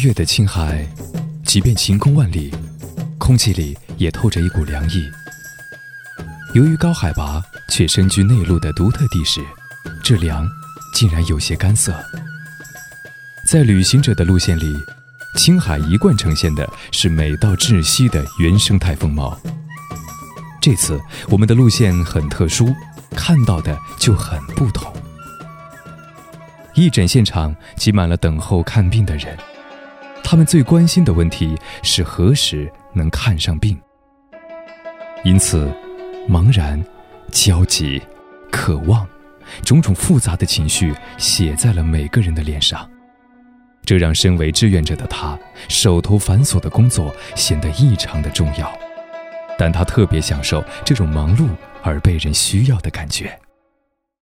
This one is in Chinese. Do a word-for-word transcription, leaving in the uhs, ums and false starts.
月的青海，即便晴空万里，空气里也透着一股凉意。由于高海拔却身居内陆的独特地势，这凉竟然有些干涩。在旅行者的路线里，青海一贯呈现的是美到窒息的原生态风貌。这次我们的路线很特殊，看到的就很不同。义诊现场挤满了等候看病的人，他们最关心的问题是何时能看上病。因此茫然、焦急、渴望，种种复杂的情绪写在了每个人的脸上，这让身为志愿者的他手头繁琐的工作显得异常的重要，但他特别享受这种忙碌而被人需要的感觉。